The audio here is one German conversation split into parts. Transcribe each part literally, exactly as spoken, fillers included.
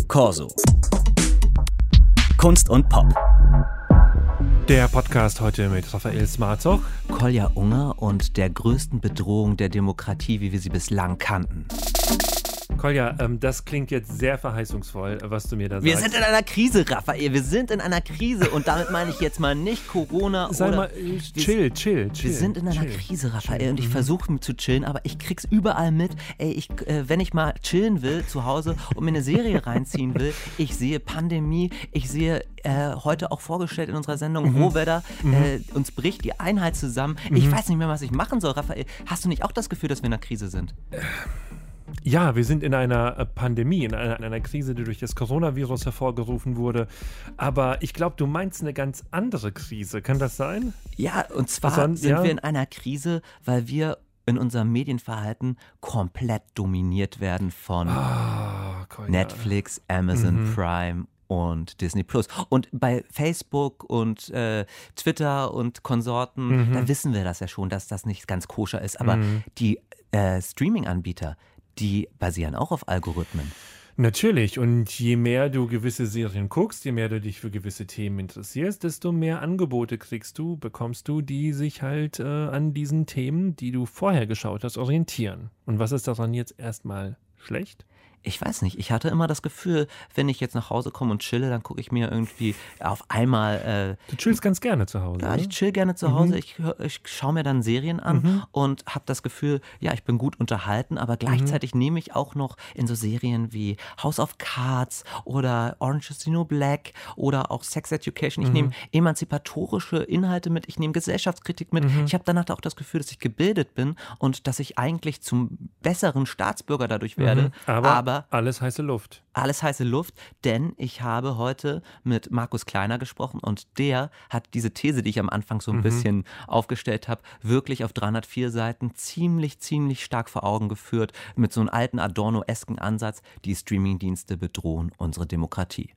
Corso. Kunst und Pop. Der Podcast heute mit Raphael Smarzoch, Kolja Unger und der größten Bedrohung der Demokratie, wie wir sie bislang kannten. Kolja, ähm, das klingt jetzt sehr verheißungsvoll, was du mir da Wir sagst. sind in einer Krise, Raphael. Wir sind in einer Krise. Und damit meine ich jetzt mal nicht Corona Sei oder... mal, äh, chill, chill, chill. Wir sind in einer chill, Krise, Raphael. chill. Und ich versuche zu chillen, aber ich krieg's überall mit. Ey, ich, äh, wenn ich mal chillen will zu Hause und mir eine Serie reinziehen will, ich sehe Pandemie, ich sehe äh, heute auch vorgestellt in unserer Sendung Mhm. Rohwetter, Mhm. äh, uns bricht die Einheit zusammen. Mhm. Ich weiß nicht mehr, was ich machen soll, Raphael. Hast du nicht auch das Gefühl, dass wir in einer Krise sind? Ja, wir sind in einer äh, Pandemie, in einer, in einer Krise, die durch das Coronavirus hervorgerufen wurde. Aber ich glaube, du meinst eine ganz andere Krise. Kann das sein? Ja, und zwar dann, sind ja? wir in einer Krise, weil wir in unserem Medienverhalten komplett dominiert werden von Ah, Kolja. Netflix, Amazon Mhm. Prime und Disney Plus. Und bei Facebook und äh, Twitter und Konsorten, Mhm. da wissen wir das ja schon, dass das nicht ganz koscher ist. Aber Mhm. die äh, Streaming-Anbieter, die basieren auch auf Algorithmen. Natürlich, und je mehr du gewisse Serien guckst, je mehr du dich für gewisse Themen interessierst, desto mehr Angebote kriegst du, bekommst du, die sich halt äh, an diesen Themen, die du vorher geschaut hast, orientieren. Und was ist daran jetzt erstmal schlecht? Ich weiß nicht, ich hatte immer das Gefühl, wenn ich jetzt nach Hause komme und chille, dann gucke ich mir irgendwie auf einmal... Äh, Du chillst ganz gerne zu Hause, Ja, oder? ich chill gerne zu Hause, ich, hör- ich schaue mir dann Serien an Mhm. und habe das Gefühl, ja, ich bin gut unterhalten, aber gleichzeitig nehme ich auch noch in so Serien wie House of Cards oder Orange is the New Black oder auch Sex Education, ich Mhm. nehme emanzipatorische Inhalte mit, ich nehme Gesellschaftskritik mit. Mhm. Ich habe danach auch das Gefühl, dass ich gebildet bin und dass ich eigentlich zum besseren Staatsbürger dadurch werde, Mhm. Aber, aber alles heiße Luft. alles heiße Luft, denn ich habe heute mit Markus Kleiner gesprochen und der hat diese These, die ich am Anfang so ein Mhm. bisschen aufgestellt habe, wirklich auf dreihundertvier Seiten ziemlich, ziemlich stark vor Augen geführt, mit so einem alten Adorno-esken Ansatz, die Streamingdienste bedrohen unsere Demokratie.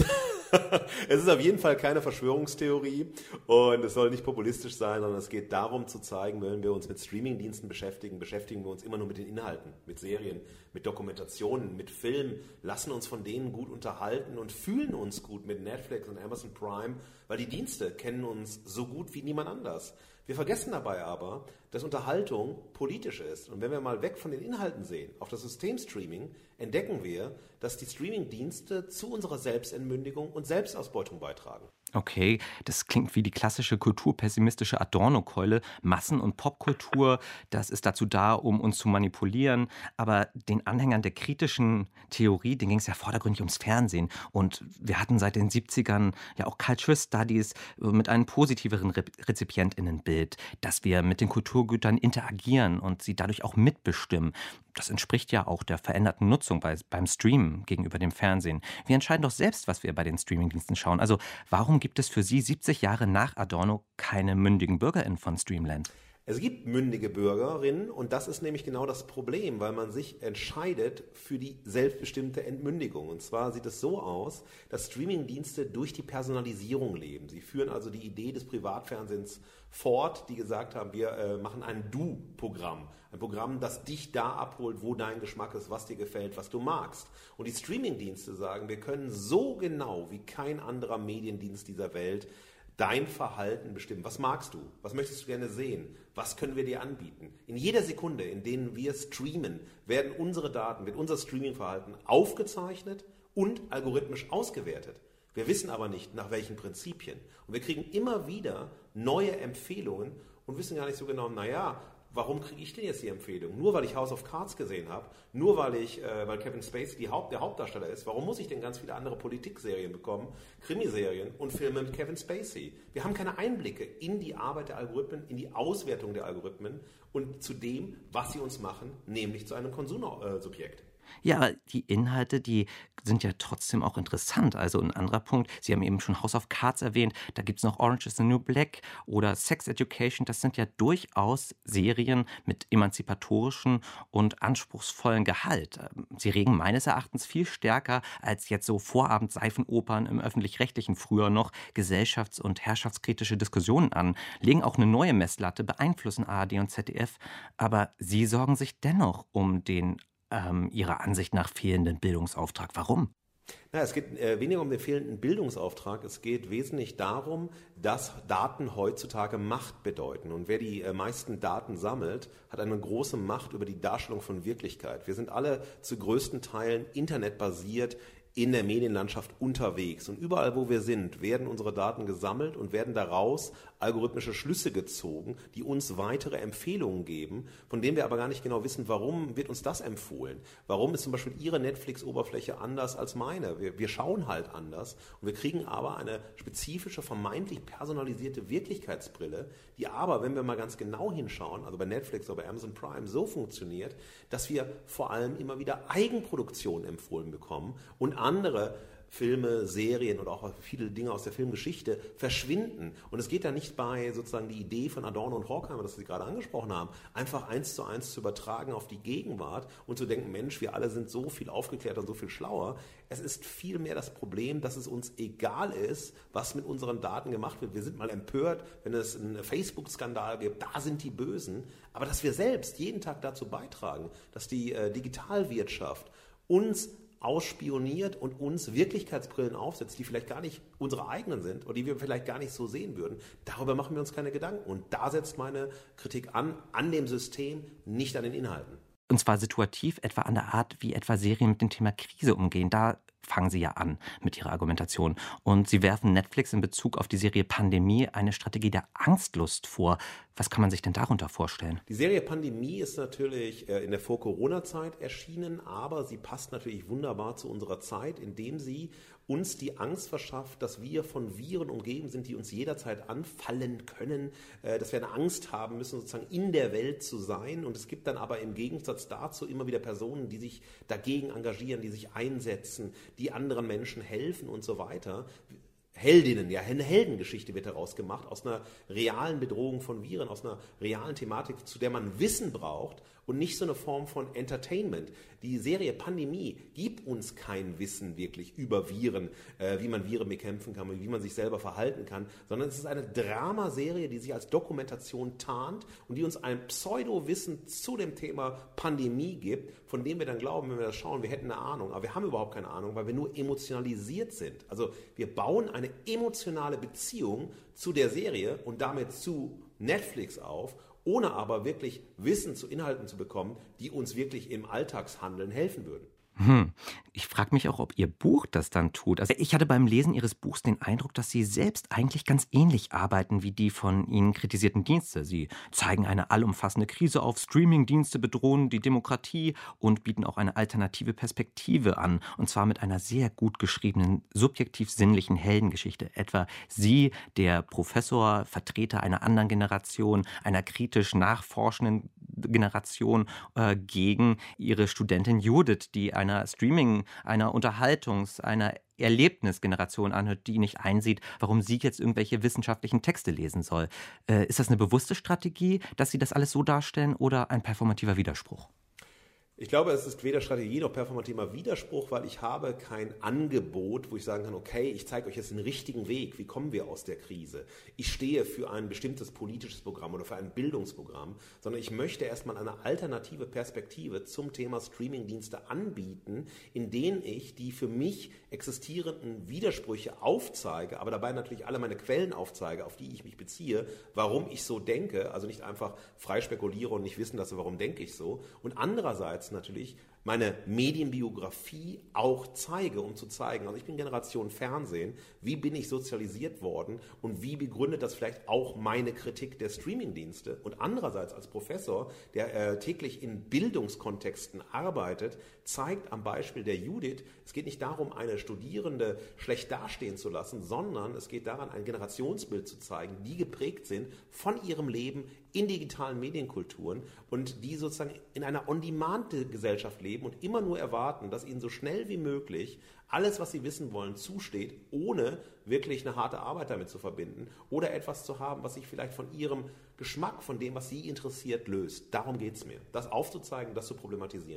Es ist auf jeden Fall keine Verschwörungstheorie und es soll nicht populistisch sein, sondern es geht darum zu zeigen, wenn wir uns mit Streamingdiensten beschäftigen, beschäftigen wir uns immer nur mit den Inhalten, mit Serien, mit Dokumentationen, mit Filmen, lassen uns von denen gut unterhalten und fühlen uns gut mit Netflix und Amazon Prime, weil die Dienste kennen uns so gut wie niemand anders. Wir vergessen dabei aber, dass Unterhaltung politisch ist. Und wenn wir mal weg von den Inhalten sehen, auf das System Streaming, entdecken wir, dass die Streamingdienste zu unserer Selbstentmündigung und Selbstausbeutung beitragen. Okay, das klingt wie die klassische kulturpessimistische Adorno-Keule. Massen- und Popkultur, das ist dazu da, um uns zu manipulieren. Aber den Anhängern der kritischen Theorie, denen ging es ja vordergründig ums Fernsehen. Und wir hatten seit den siebzigern ja auch Cultural Studies mit einem positiveren Re- RezipientInnenbild, dass wir mit den Kulturgütern interagieren und sie dadurch auch mitbestimmen. Das entspricht ja auch der veränderten Nutzung bei, beim Streamen gegenüber dem Fernsehen. Wir entscheiden doch selbst, was wir bei den Streamingdiensten schauen. Also warum gibt es für Sie siebzig Jahre nach Adorno keine mündigen BürgerInnen von Streamland? Es gibt mündige Bürgerinnen und das ist nämlich genau das Problem, weil man sich entscheidet für die selbstbestimmte Entmündigung. Und zwar sieht es so aus, dass Streamingdienste durch die Personalisierung leben. Sie führen also die Idee des Privatfernsehens fort, die gesagt haben, wir äh, machen ein Du-Programm. Ein Programm, das dich da abholt, wo dein Geschmack ist, was dir gefällt, was du magst. Und die Streamingdienste sagen, wir können so genau wie kein anderer Mediendienst dieser Welt dein Verhalten bestimmen. Was magst du? Was möchtest du gerne sehen? Was können wir dir anbieten? In jeder Sekunde, in denen wir streamen, werden unsere Daten, wird unser Streamingverhalten aufgezeichnet und algorithmisch ausgewertet. Wir wissen aber nicht, nach welchen Prinzipien. Und wir kriegen immer wieder neue Empfehlungen und wissen gar nicht so genau, naja, warum kriege ich denn jetzt die Empfehlung? Nur weil ich House of Cards gesehen habe, nur weil ich, äh, weil Kevin Spacey die Haupt, der Hauptdarsteller ist, warum muss ich denn ganz viele andere Politikserien bekommen, Krimiserien und Filme mit Kevin Spacey? Wir haben keine Einblicke in die Arbeit der Algorithmen, in die Auswertung der Algorithmen und zu dem, was sie uns machen, nämlich zu einem Konsumsubjekt. Ja, aber die Inhalte, die sind ja trotzdem auch interessant. Also ein anderer Punkt, Sie haben eben schon House of Cards erwähnt, da gibt es noch Orange is the New Black oder Sex Education. Das sind ja durchaus Serien mit emanzipatorischem und anspruchsvollen Gehalt. Sie regen meines Erachtens viel stärker als jetzt so Vorabend-Seifenopern im Öffentlich-Rechtlichen früher noch gesellschafts- und herrschaftskritische Diskussionen an, legen auch eine neue Messlatte, beeinflussen A R D und Z D F. Aber Sie sorgen sich dennoch um den ähm, Ihrer Ansicht nach fehlenden Bildungsauftrag. Warum? Na, es geht äh, weniger um den fehlenden Bildungsauftrag. Es geht wesentlich darum, dass Daten heutzutage Macht bedeuten. Und wer die äh, meisten Daten sammelt, hat eine große Macht über die Darstellung von Wirklichkeit. Wir sind alle zu größten Teilen internetbasiert in der Medienlandschaft unterwegs. Und überall, wo wir sind, werden unsere Daten gesammelt und werden daraus algorithmische Schlüsse gezogen, die uns weitere Empfehlungen geben, von denen wir aber gar nicht genau wissen, warum wird uns das empfohlen? Warum ist zum Beispiel Ihre Netflix-Oberfläche anders als meine? Wir, wir schauen halt anders und wir kriegen aber eine spezifische, vermeintlich personalisierte Wirklichkeitsbrille, die aber, wenn wir mal ganz genau hinschauen, also bei Netflix oder bei Amazon Prime so funktioniert, dass wir vor allem immer wieder Eigenproduktionen empfohlen bekommen und andere Filme, Serien oder auch viele Dinge aus der Filmgeschichte verschwinden. Und es geht da nicht bei sozusagen die Idee von Adorno und Horkheimer, das Sie gerade angesprochen haben, einfach eins zu eins zu übertragen auf die Gegenwart und zu denken, Mensch, wir alle sind so viel aufgeklärter und so viel schlauer. Es ist vielmehr das Problem, dass es uns egal ist, was mit unseren Daten gemacht wird. Wir sind mal empört, wenn es einen Facebook-Skandal gibt, da sind die Bösen. Aber dass wir selbst jeden Tag dazu beitragen, dass die äh, Digitalwirtschaft uns ausspioniert und uns Wirklichkeitsbrillen aufsetzt, die vielleicht gar nicht unsere eigenen sind oder die wir vielleicht gar nicht so sehen würden. Darüber machen wir uns keine Gedanken. Und da setzt meine Kritik an, an dem System, nicht an den Inhalten. Und zwar situativ, etwa an der Art, wie etwa Serien mit dem Thema Krise umgehen. Da fangen Sie ja an mit Ihrer Argumentation. Und Sie werfen Netflix in Bezug auf die Serie Pandemie eine Strategie der Angstlust vor. Was kann man sich denn darunter vorstellen? Die Serie Pandemie ist natürlich in der Vor-Corona-Zeit erschienen, aber sie passt natürlich wunderbar zu unserer Zeit, indem sie uns die Angst verschafft, dass wir von Viren umgeben sind, die uns jederzeit anfallen können, dass wir eine Angst haben müssen, sozusagen in der Welt zu sein. Und es gibt dann aber im Gegensatz dazu immer wieder Personen, die sich dagegen engagieren, die sich einsetzen, die anderen Menschen helfen und so weiter. Heldinnen, ja, eine Heldengeschichte wird daraus gemacht, aus einer realen Bedrohung von Viren, aus einer realen Thematik, zu der man Wissen braucht und nicht so eine Form von Entertainment. Die Serie Pandemie gibt uns kein Wissen wirklich über Viren, äh, wie man Viren bekämpfen kann, wie man sich selber verhalten kann, sondern es ist eine Dramaserie, die sich als Dokumentation tarnt und die uns ein Pseudo-Wissen zu dem Thema Pandemie gibt, von dem wir dann glauben, wenn wir das schauen, wir hätten eine Ahnung, aber wir haben überhaupt keine Ahnung, weil wir nur emotionalisiert sind. Also wir bauen eine emotionale Beziehung zu der Serie und damit zu Netflix auf, ohne aber wirklich Wissen zu Inhalten zu bekommen, die uns wirklich im Alltagshandeln helfen würden. Hm. Ich frage mich auch, ob Ihr Buch das dann tut. Also ich hatte beim Lesen Ihres Buchs den Eindruck, dass Sie selbst eigentlich ganz ähnlich arbeiten wie die von Ihnen kritisierten Dienste. Sie zeigen eine allumfassende Krise auf, Streamingdienste bedrohen die Demokratie und bieten auch eine alternative Perspektive an. Und zwar mit einer sehr gut geschriebenen, subjektiv-sinnlichen Heldengeschichte. Etwa Sie, der Professor, Vertreter einer anderen Generation, einer kritisch nachforschenden Generation, äh, gegen Ihre Studentin Judith, die ein einer Streaming, einer Unterhaltungs-, einer Erlebnisgeneration anhört, die nicht einsieht, warum sie jetzt irgendwelche wissenschaftlichen Texte lesen soll. Äh, ist das eine bewusste Strategie, dass Sie das alles so darstellen, oder ein performativer Widerspruch? Ich glaube, es ist weder Strategie noch performativer Widerspruch, weil ich habe kein Angebot, wo ich sagen kann, okay, ich zeige euch jetzt den richtigen Weg, wie kommen wir aus der Krise. Ich stehe für ein bestimmtes politisches Programm oder für ein Bildungsprogramm, sondern ich möchte erstmal eine alternative Perspektive zum Thema Streamingdienste anbieten, in denen ich die für mich existierenden Widersprüche aufzeige, aber dabei natürlich alle meine Quellen aufzeige, auf die ich mich beziehe, warum ich so denke, also nicht einfach frei spekuliere und nicht wissen lasse, warum denke ich so. Und andererseits natürlich meine Medienbiografie auch zeige, um zu zeigen, also ich bin Generation Fernsehen, wie bin ich sozialisiert worden und wie begründet das vielleicht auch meine Kritik der Streamingdienste, und andererseits als Professor, der äh, täglich in Bildungskontexten arbeitet, zeigt am Beispiel der Judith, es geht nicht darum, eine Studierende schlecht dastehen zu lassen, sondern es geht daran, ein Generationsbild zu zeigen, die geprägt sind von ihrem Leben in digitalen Medienkulturen und die sozusagen in einer On-Demand-Gesellschaft leben und immer nur erwarten, dass ihnen so schnell wie möglich alles, was sie wissen wollen, zusteht, ohne wirklich eine harte Arbeit damit zu verbinden oder etwas zu haben, was sich vielleicht von ihrem Geschmack, von dem, was sie interessiert, löst. Darum geht es mir. Das aufzuzeigen, das zu problematisieren.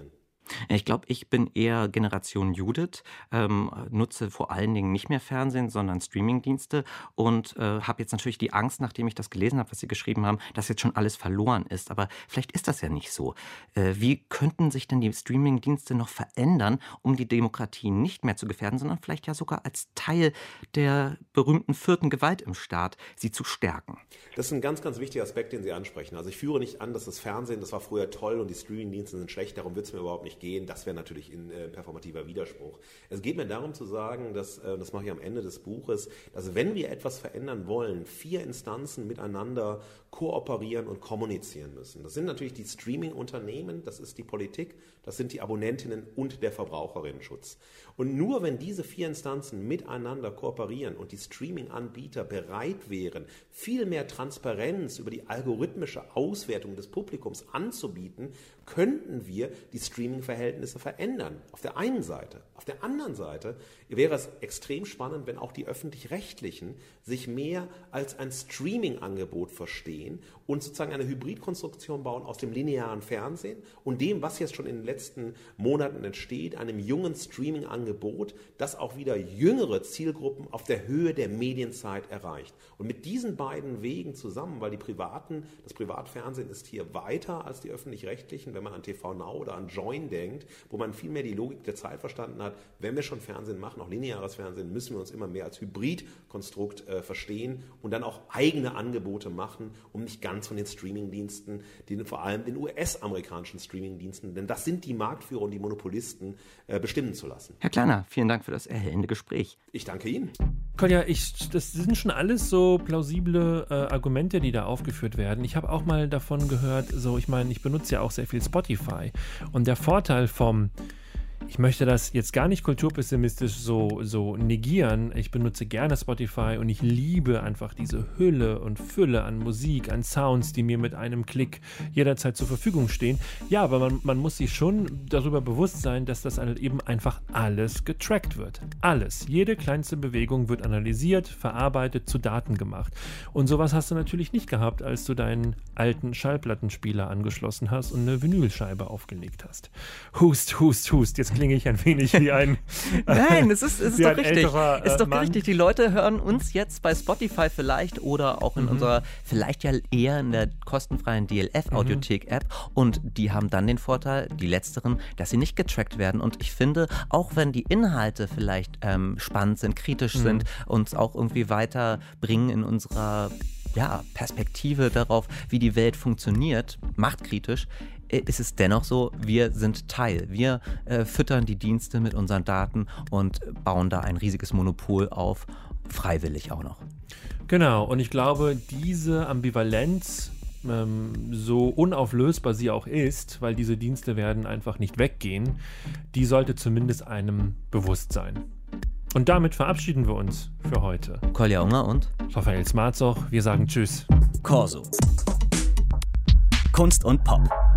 Ich glaube, ich bin eher Generation Judith, ähm, nutze vor allen Dingen nicht mehr Fernsehen, sondern Streamingdienste und äh, habe jetzt natürlich die Angst, nachdem ich das gelesen habe, was Sie geschrieben haben, dass jetzt schon alles verloren ist. Aber vielleicht ist das ja nicht so. Äh, wie könnten sich denn die Streamingdienste noch verändern, um die Demokratie nicht mehr zu gefährden, sondern vielleicht ja sogar als Teil der berühmten vierten Gewalt im Staat sie zu stärken? Das ist ein ganz, ganz wichtiger Aspekt, den Sie ansprechen. Also ich führe nicht an, dass das Fernsehen, das war früher toll und die Streamingdienste sind schlecht, darum wird es mir überhaupt nicht gehen. Das wäre natürlich ein äh, performativer Widerspruch. Es geht mir darum zu sagen, dass, äh, das mache ich am Ende des Buches, dass wenn wir etwas verändern wollen, vier Instanzen miteinander kooperieren und kommunizieren müssen. Das sind natürlich die Streaming-Unternehmen, das ist die Politik, das sind die Abonnentinnen und der Verbraucherinnenschutz. Und nur wenn diese vier Instanzen miteinander kooperieren und die Streaming-Anbieter bereit wären, viel mehr Transparenz über die algorithmische Auswertung des Publikums anzubieten, könnten wir die Streaming-Verhältnisse verändern. Auf der einen Seite. Auf der anderen Seite wäre es extrem spannend, wenn auch die Öffentlich-Rechtlichen sich mehr als ein Streaming-Angebot verstehen und sozusagen eine Hybridkonstruktion bauen aus dem linearen Fernsehen und dem, was jetzt schon in den letzten Monaten entsteht, einem jungen Streaming-Angebot, das auch wieder jüngere Zielgruppen auf der Höhe der Medienzeit erreicht. Und mit diesen beiden Wegen zusammen, weil die privaten, das Privatfernsehen ist hier weiter als die Öffentlich-Rechtlichen, wenn man an T V Now oder an Join denkt, wo man viel mehr die Logik der Zeit verstanden hat, wenn wir schon Fernsehen machen, auch lineares Fernsehen, müssen wir uns immer mehr als Hybridkonstrukt äh, verstehen und dann auch eigene Angebote machen, um nicht ganz von den Streamingdiensten, den, vor allem den U S-amerikanischen Streamingdiensten, denn das sind die Marktführer und die Monopolisten, äh, bestimmen zu lassen. Herr Kleiner, vielen Dank für das erhellende Gespräch. Ich danke Ihnen. Kolja, ich, das sind schon alles so plausible äh, Argumente, die da aufgeführt werden. Ich habe auch mal davon gehört, so ich meine, ich benutze ja auch sehr viel Spotify und der Vorteil vom Ich möchte das jetzt gar nicht kulturpessimistisch so, so negieren. Ich benutze gerne Spotify und ich liebe einfach diese Hülle und Fülle an Musik, an Sounds, die mir mit einem Klick jederzeit zur Verfügung stehen. Ja, aber man, man muss sich schon darüber bewusst sein, dass das halt eben einfach alles getrackt wird. Alles. Jede kleinste Bewegung wird analysiert, verarbeitet, zu Daten gemacht. Und sowas hast du natürlich nicht gehabt, als du deinen alten Schallplattenspieler angeschlossen hast und eine Vinylscheibe aufgelegt hast. Hust, hust, hust. Jetzt klinge ich ein wenig wie ein Nein, es ist, es ist doch richtig. Älterer, äh, ist doch Mann. richtig. Die Leute hören uns jetzt bei Spotify vielleicht oder auch in mhm. unserer, vielleicht ja eher in der kostenfreien D L F-Audiothek-App mhm. und die haben dann den Vorteil, die letzteren, dass sie nicht getrackt werden und ich finde, auch wenn die Inhalte vielleicht ähm, spannend sind, kritisch mhm. sind, uns auch irgendwie weiterbringen in unserer ja, Perspektive darauf, wie die Welt funktioniert, machtkritisch, ist es dennoch so, wir sind Teil. Wir äh, füttern die Dienste mit unseren Daten und bauen da ein riesiges Monopol auf, freiwillig auch noch. Genau, und ich glaube, diese Ambivalenz, ähm, so unauflösbar sie auch ist, weil diese Dienste werden einfach nicht weggehen, die sollte zumindest einem bewusst sein. Und damit verabschieden wir uns für heute. Kolja Unger und Raphael Smarzoch, wir sagen Tschüss. Corso. Kunst und Pop.